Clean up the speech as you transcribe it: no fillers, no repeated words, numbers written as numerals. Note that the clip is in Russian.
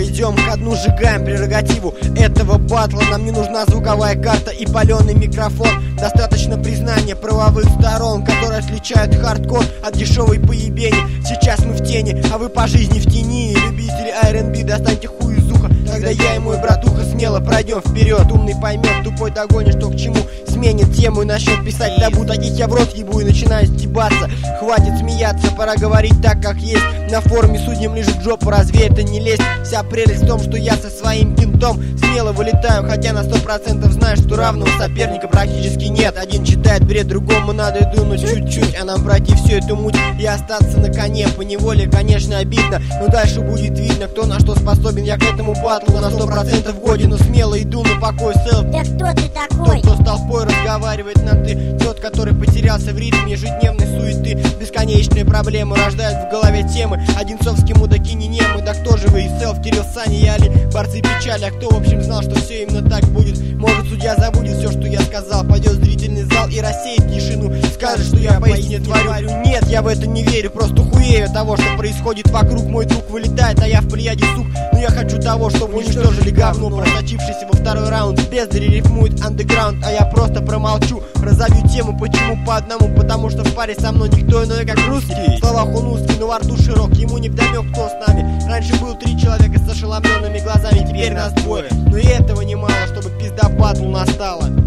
Мы идем ко дну, сжигаем прерогативу этого батла. Нам не нужна звуковая карта и паленый микрофон. Достаточно признания правовых сторон, которые отличают хардкор от дешевой поебени. Сейчас мы в тени, а вы по жизни в тени. Любители R&B, достаньте хуй из уха. Тогда я и мой братуха смело пройдем вперед. Умный поймет, тупой догонишь, что к чему. Сменит тему и начнет писать табу. Таких я в рот ебу и начинаю стебаться. Хватит смеяться, пора говорить так, как есть. На форуме судьям лежит жопу, разве это не лезть? Вся прелесть в том, что я со своим кентом смело вылетаю, хотя на 100% знаю, что равного соперника практически нет. Один читает бред, другому надо дунуть чуть-чуть, а нам пройти всю эту муть и остаться на коне. Поневоле, конечно, обидно, но дальше будет видно, кто на что способен. Я к этому батлу на 100% годен, но смело иду на покой. Селф. Да кто ты такой? Тот, кто с толпой разговаривает на ты. Тот, который потерялся в ритме ежедневной суеты. Бесконечные проблемы рождают в голове темы. Одинцовские мудаки не немы. Да кто же вы? И Селф, Кирилл, Саня и Али, борцы печали. А кто в общем знал, что все именно так будет? Может, судья забудет все, что я сказал, пойдет в зрительный зал и рассеет тишину. Скажет, что я поистине творю. Нет, я в это не верю, просто хуею от того, что происходит вокруг. Мой друг вылетает, а я в плеяде сук. Но я хочу того, чтобы уничтожили говно, просочившийся во второй раунд. Бездари рифмует андеграунд, а я просто промолчу. Разовью тему, почему по одному? Потому что в паре со мной никто иной, как русский. В словах он узкий, но во рту широк, ему невдомек, кто с нами. Раньше был 3 человека с ошеломленными глазами, теперь нас 2. Но и этого немало, чтобы пизда батл настала.